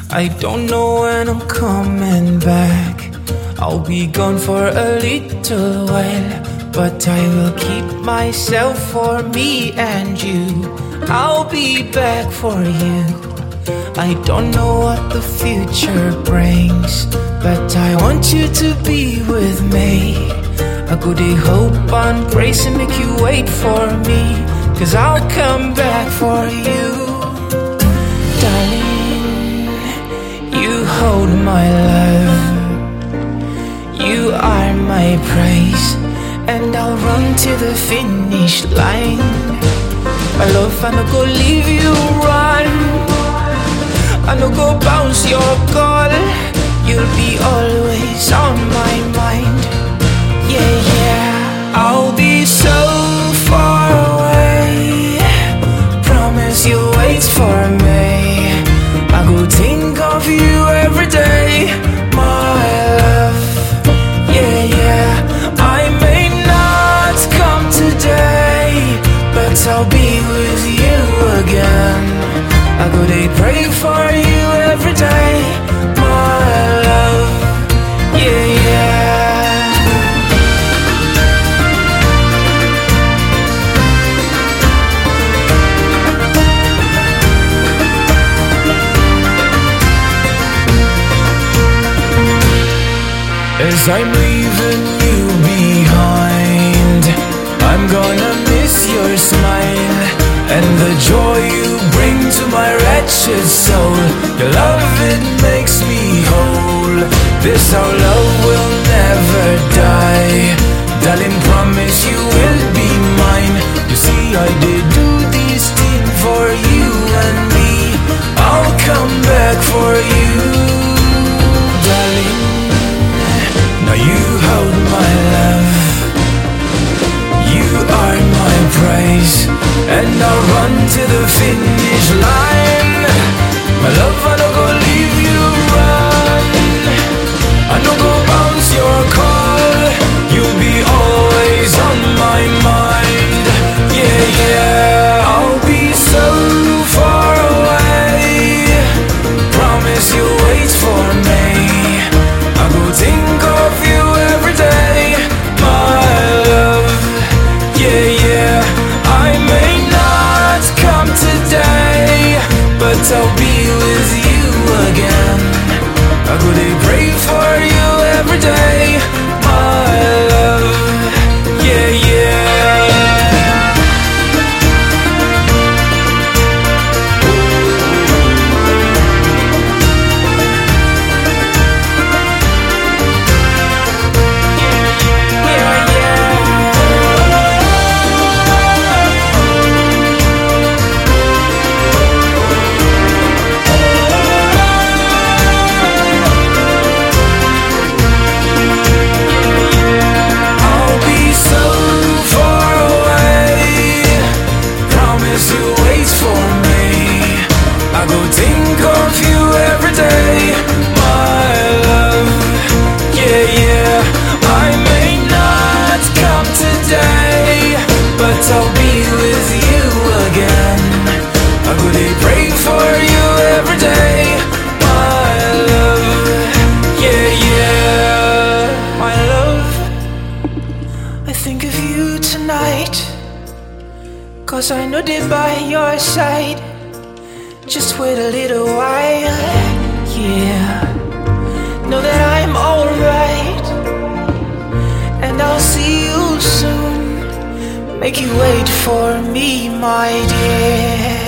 I don't know when I'm coming back. I'll be gone for a little while, but I will keep myself for me and you. I'll be back for you. I don't know what the future brings, but I want you to be with me. I go to hope and praise and make you wait for me, 'cause I'll come back for you. Darling, you hold my love, you are my praise, and I'll run to the finish line. My love, I no go leave you run, I no go bounce your call. You'll be always on my mind. Yeah, yeah, I'll be so far away, promise you'll wait for me. I go think of you every day, my love. Yeah, yeah, I may not come today, but I'll be with you again. I go to pray for you every day, my love. Yeah, yeah. As I'm leaving you behind, I'm gonna miss your smile and the joy you bring to my wretched soul. Your love, it makes me whole. This our love will never die. Darling, promise you will be mine. You see, I did do this thing for you and me. I'll come back for you, darling. Now you hold my love, you are my praise, and I'll run to the finish line. My love, I don't go leave you run, I don't go bounce your call. You'll be always on my mind. Yeah, yeah, I'll be so far away, promise you'll wait for me. I go think of you every day, my love. Yeah, yeah, I may not come today, but I'll be with you again. I go to pray for you every day, my love. Yeah, yeah. I'll be with you again. I go to pray for you every day, my love. Yeah, yeah, my love. I think of you tonight, 'cause I know they're by your side. Just wait a little while, yeah. Know that I'm alright, and I'll see you soon. Make you wait for me, my dear.